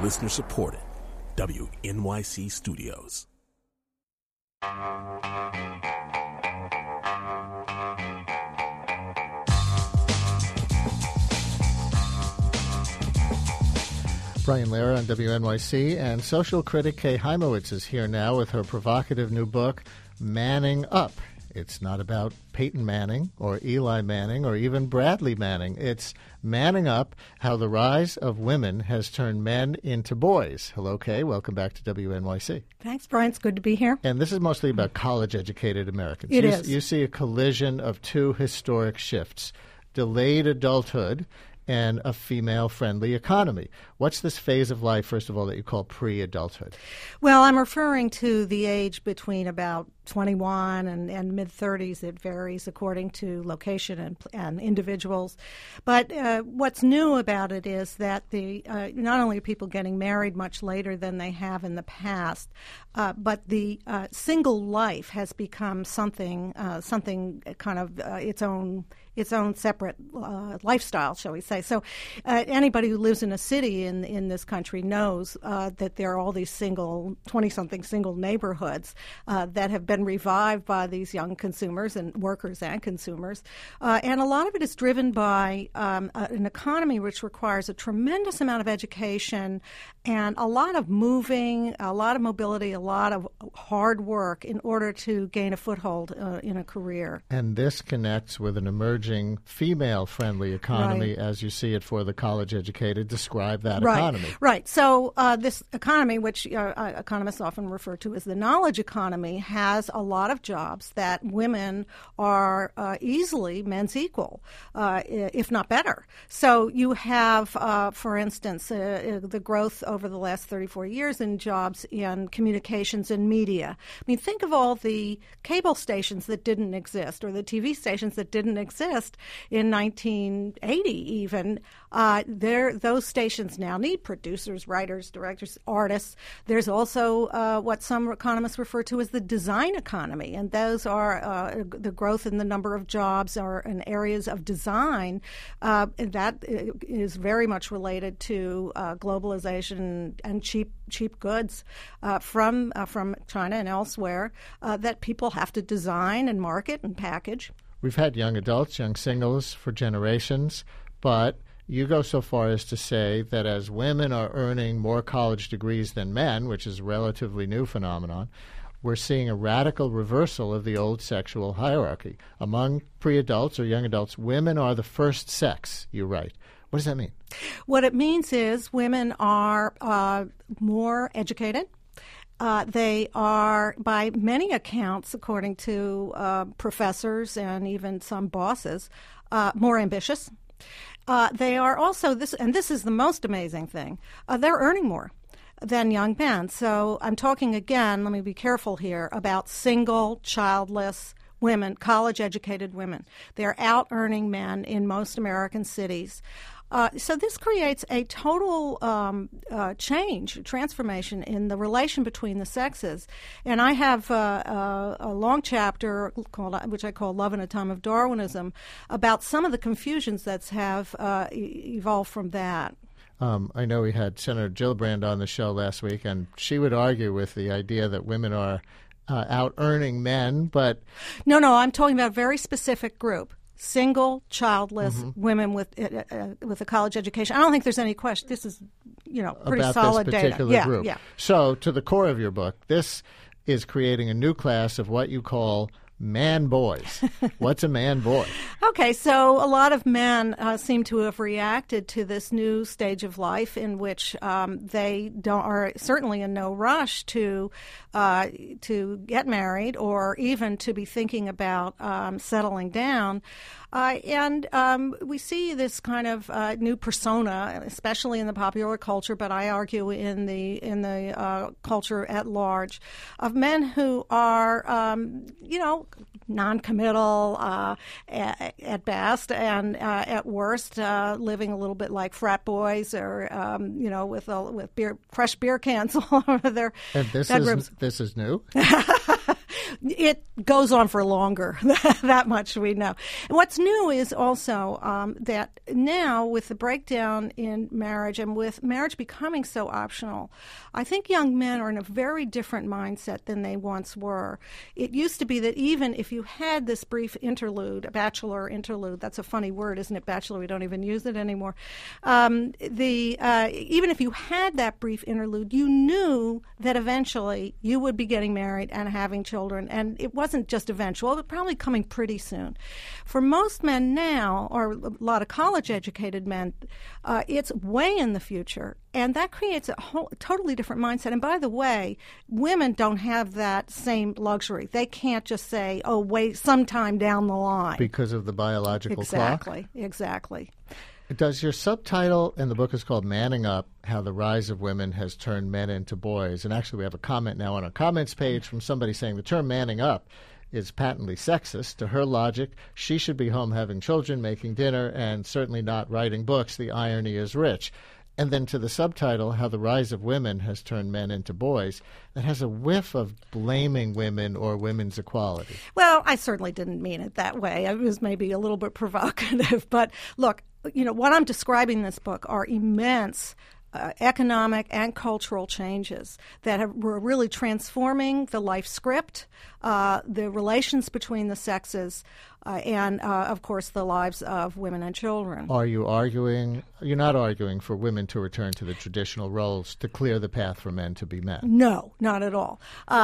Listener supported. WNYC Studios. Brian Lehrer on WNYC, and social critic Kay Hymowitz is here now with her provocative new book, Manning Up. It's not about Peyton Manning or Eli Manning or even Bradley Manning. It's Manning Up, How the Rise of Women Has Turned Men into Boys. Hello, Kay. Welcome back to WNYC. Thanks, Brian. It's good to be here. And this is mostly about college-educated Americans. It is. You see a collision of two historic shifts, delayed adulthood and a female-friendly economy. What's this phase of life, first of all, that you call pre-adulthood? Well, I'm referring to the age between about 21 and mid-30s. It varies according to location and individuals. But what's new about it is that not only are people getting married much later than they have in the past, but the single life has become something kind of its own separate lifestyle, shall we say. So anybody who lives in a city in this country knows that there are all these 20-something single neighborhoods that have been revived by these young consumers and workers and consumers. And a lot of it is driven by an economy which requires a tremendous amount of education and a lot of moving, a lot of mobility, a lot of hard work in order to gain a foothold in a career. And this connects with an emerging female-friendly economy, right, as you see it for the college-educated. Describe that right, economy. Right. So this economy, which economists often refer to as the knowledge economy, has a lot of jobs that women are easily men's equal, if not better. So you have, for instance, the growth over the last 34 years in jobs in communications and media. I mean, think of all the cable stations that didn't exist or the TV stations that didn't exist in 1980 even. Those stations now need producers, writers, directors, artists. There's also what some economists refer to as the design economy, and those are the growth in the number of jobs or in areas of design that is very much related to globalization and cheap goods from China and elsewhere that people have to design and market and package. We've had young adults, young singles for generations, but you go so far as to say that as women are earning more college degrees than men, which is a relatively new phenomenon, we're seeing a radical reversal of the old sexual hierarchy. Among pre-adults or young adults, women are the first sex, you write. What does that mean? What it means is women are more educated. They are, by many accounts, according to professors and even some bosses, more ambitious. They are also, this is the most amazing thing, they're earning more than young men. So I'm talking again, let me be careful here, about single, childless women, college-educated women. They're out-earning men in most American cities. So this creates a total transformation in the relation between the sexes. And I have a long chapter which I call Love in a Time of Darwinism, about some of the confusions that have evolved from that. I know we had Senator Gillibrand on the show last week, and she would argue with the idea that women are out-earning men, but... No, I'm talking about a very specific group. Single, childless women with a college education. I don't think there's any question. This is, pretty about solid this particular data. Group. Yeah. So, to the core of your book, this is creating a new class of what you call man boys. What's a man boy? Okay, so a lot of men seem to have reacted to this new stage of life in which they are certainly in no rush to get married or even to be thinking about settling down. And we see this kind of new persona, especially in the popular culture, but I argue in the culture at large, of men who are, non-committal at best, and at worst, living a little bit like frat boys, or with fresh beer cans all over their bedrooms. This is new. It goes on for longer. That much we know. And what's new is also that now with the breakdown in marriage and with marriage becoming so optional, I think young men are in a very different mindset than they once were. It used to be that even if you had this brief interlude, a bachelor interlude, that's a funny word, isn't it? Bachelor, we don't even use it anymore. Even if you had that brief interlude, you knew that eventually you would be getting married and having children, and it wasn't just eventual, it was probably coming pretty soon. For most men now, or a lot of college-educated men, it's way in the future, and that creates a totally different mindset. And by the way, women don't have that same luxury. They can't just say, oh, wait, sometime down the line. Because of the biological clock? Exactly. Does your subtitle in the book is called Manning Up, How the Rise of Women Has Turned Men into Boys. And actually we have a comment now on our comments page from somebody saying the term manning up is patently sexist. To her logic, she should be home having children, making dinner, and certainly not writing books. The irony is rich. And then to the subtitle, How the Rise of Women Has Turned Men into Boys, that has a whiff of blaming women or women's equality. Well, I certainly didn't mean it that way. It was maybe a little bit provocative. But look, what I'm describing in this book are immense economic and cultural changes that were really transforming the life script, the relations between the sexes, and, of course, the lives of women and children. Are you arguing? You're not arguing for women to return to the traditional roles to clear the path for men to be men? No, not at all.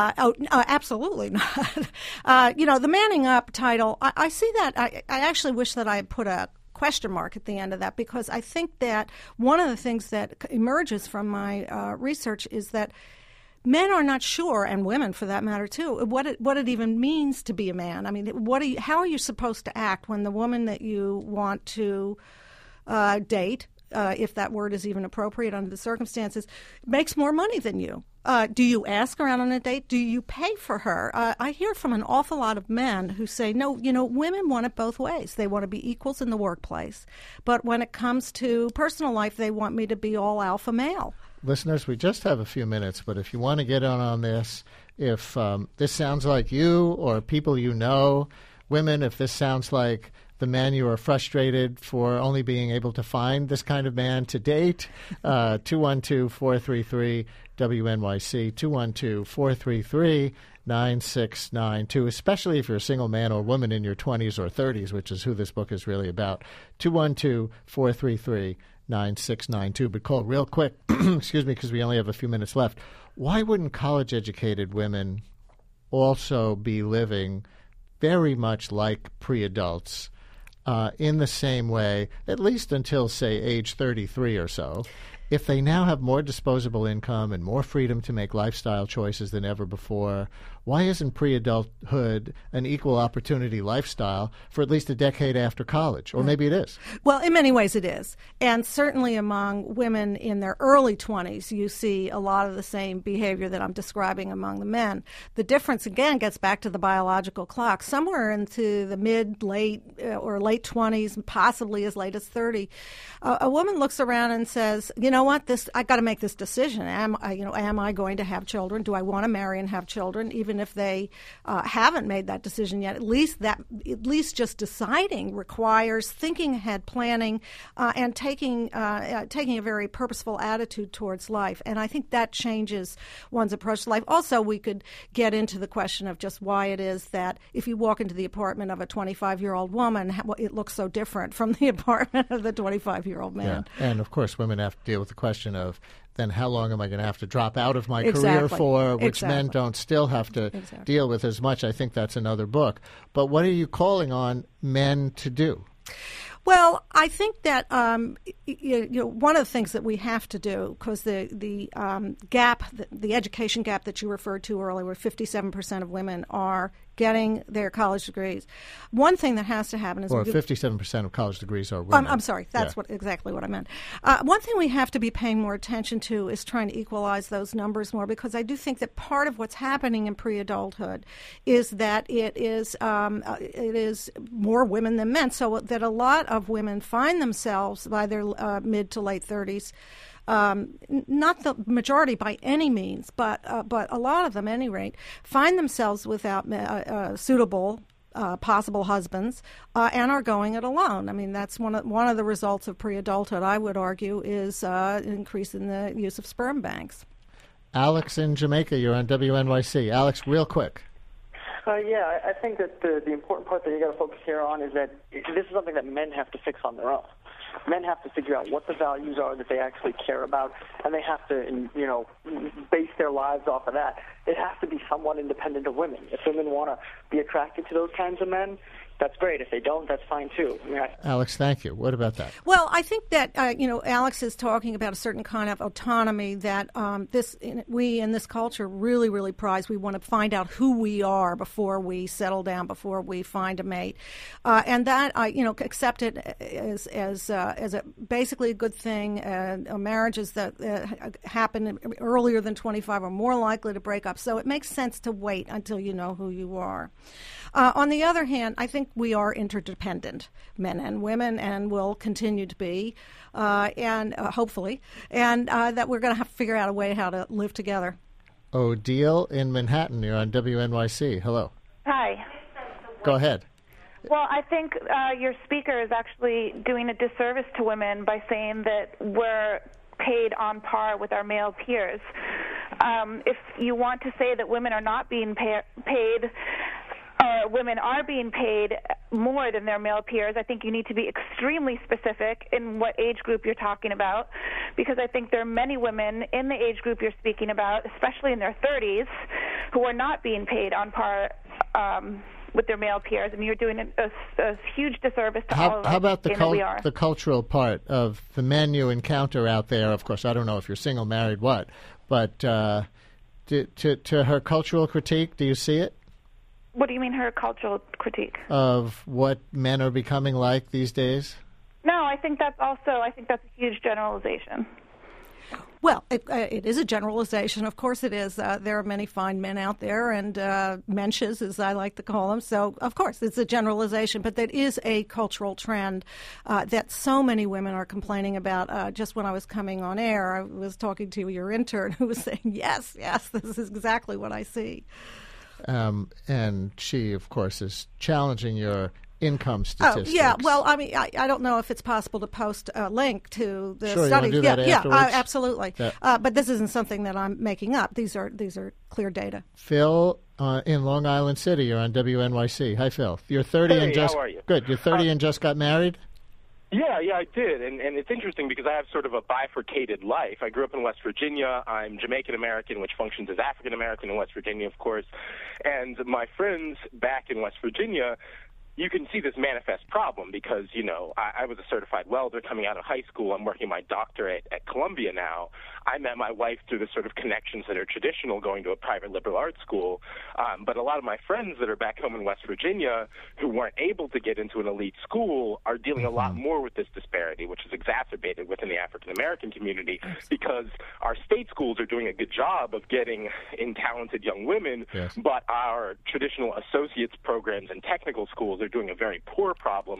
Absolutely not. The Manning Up title, I see that. I actually wish that I had put a question mark at the end of that, because I think that one of the things that emerges from my research is that men are not sure, and women for that matter too, what it even means to be a man. I mean, how are you supposed to act when the woman that you want to date, if that word is even appropriate under the circumstances, makes more money than you? Do you ask her out on a date? Do you pay for her? I hear from an awful lot of men who say, no, women want it both ways. They want to be equals in the workplace. But when it comes to personal life, they want me to be all alpha male. Listeners, we just have a few minutes, but if you want to get on this, if this sounds like you or people you know, women, if this sounds like the men you are frustrated for only being able to find this kind of man to date, 212-433-WNYC, 212-433-9692, especially if you're a single man or woman in your 20s or 30s, which is who this book is really about, 212-433-9692. But call real quick, excuse me, because we only have a few minutes left. Why wouldn't college-educated women also be living very much like pre-adults in the same way, at least until, say, age 33 or so? If they now have more disposable income and more freedom to make lifestyle choices than ever before, why isn't pre-adulthood an equal opportunity lifestyle for at least a decade after college? Or maybe it is. Well, in many ways it is. And certainly among women in their early 20s, you see a lot of the same behavior that I'm describing among the men. The difference, again, gets back to the biological clock. Somewhere into the late 20s, possibly as late as 30, a woman looks around and says, you know what, I got to make this decision. Am I going to have children? Do I want to marry and have children? Even if they haven't made that decision yet, at least just deciding requires thinking ahead, planning, and taking a very purposeful attitude towards life. And I think that changes one's approach to life. Also, we could get into the question of just why it is that if you walk into the apartment of a 25-year-old woman, it looks so different from the apartment of the 25-year-old man. Yeah. And of course, women have to deal with the question of, then how long am I going to have to drop out of my career for, which men don't still have to deal with as much. I think that's another book. But what are you calling on men to do? Well, I think that one of the things that we have to do, because the gap, the education gap that you referred to earlier, where 57% of women are getting their college degrees. One thing that has to happen is... Or 57% of college degrees are women. I'm sorry. That's exactly what I meant. One thing we have to be paying more attention to is trying to equalize those numbers more, because I do think that part of what's happening in pre-adulthood is that it is more women than men, so that a lot of women find themselves by their mid to late 30s not the majority by any means, but a lot of them, at any rate, find themselves without suitable possible husbands and are going it alone. I mean, that's one of the results of pre-adulthood, I would argue, is an increase in the use of sperm banks. Alex in Jamaica, you're on WNYC. Alex, real quick. Yeah, I think that the important part that you got to focus here on is that this is something that men have to fix on their own. Men have to figure out what the values are that they actually care about, and they have to, base their lives off of that. It has to be somewhat independent of women. If women want to be attracted to those kinds of men, that's great. If they don't, that's fine too. Alex, thank you. What about that? Well, I think that Alex is talking about a certain kind of autonomy that we in this culture really, really prize. We want to find out who we are before we settle down, before we find a mate, and that accept it as basically a good thing. Marriages that happen earlier than 25 are more likely to break up. So it makes sense to wait until you know who you are. On the other hand, I think we are interdependent, men and women, and will continue to be, and hopefully, and that we're going to have to figure out a way how to live together. Odile in Manhattan, you're on WNYC. Hello. Hi. Go ahead. Well, I think your speaker is actually doing a disservice to women by saying that we're paid on par with our male peers. If you want to say that women are not being paid, women are being paid more than their male peers, I think you need to be extremely specific in what age group you're talking about, because I think there are many women in the age group you're speaking about, especially in their 30s, who are not being paid on par with their male peers, and you're doing a huge disservice to all of us. How about the cultural part of the men you encounter out there? Of course, I don't know if you're single, married, what, but to her cultural critique, do you see it? What do you mean, her cultural critique? Of what men are becoming like these days? No, I think that's a huge generalization. Well, it is a generalization. Of course it is. There are many fine men out there, and mensches, as I like to call them. So, of course, it's a generalization. But that is a cultural trend that so many women are complaining about. Just when I was coming on air, I was talking to your intern who was saying, yes, this is exactly what I see. And she, of course, is challenging your income statistics. Oh, yeah. Well, I mean, I don't know if it's possible to post a link to the study. You want to do that afterwards? Absolutely. But this isn't something that I'm making up. These are clear data. Phil in Long Island City, you're on WNYC. Hi, Phil. You're 30 and just how are you? Good. You're 30 and just got married? Yeah, I did. And it's interesting because I have sort of a bifurcated life. I grew up in West Virginia. I'm Jamaican-American, which functions as African-American in West Virginia, of course. And my friends back in West Virginia, you can see this manifest problem because, I was a certified welder coming out of high school. I'm working my doctorate at Columbia now. I met my wife through the sort of connections that are traditional, going to a private liberal arts school. But a lot of my friends that are back home in West Virginia who weren't able to get into an elite school are dealing a lot more with this disparity, which is exacerbated within the African-American community because our state schools are doing a good job of getting in talented young women, but our traditional associates programs and technical schools are doing a very poor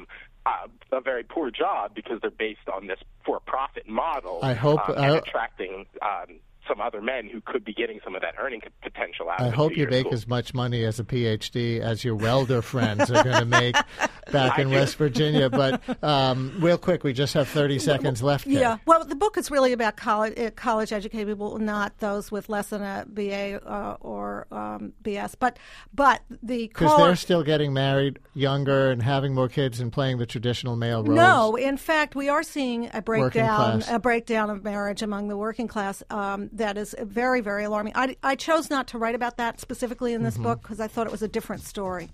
job because they're based on this for-profit model. I hope and attracting some other men who could be getting some of that earning potential out of it. I hope you make as much money as a PhD as your welder friends are going to make back in West Virginia. But real quick, we just have 30 seconds left. Kay. Yeah. Well, the book is really about college-educated people, not those with less than a BA or BS. But because they're still getting married younger and having more kids and playing the traditional male roles. No, in fact, we are seeing a breakdown of marriage among the working class. That is very, very alarming. I chose not to write about that specifically in this book because I thought it was a different story.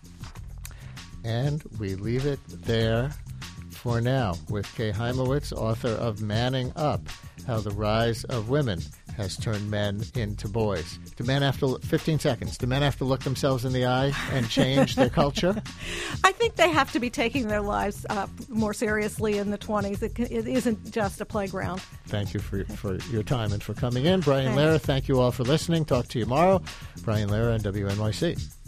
And we leave it there for now with Kay Hymowitz, author of Manning Up, How the Rise of Women Has Turned Men into Boys. Do men have to, 15 seconds, do men have to look themselves in the eye and change their culture? I think they have to be taking their lives more seriously in the 20s. It isn't just a playground. Thank you for your time and for coming in. Brian Lehrer, thank you all for listening. Talk to you tomorrow. Brian Lehrer on WNYC.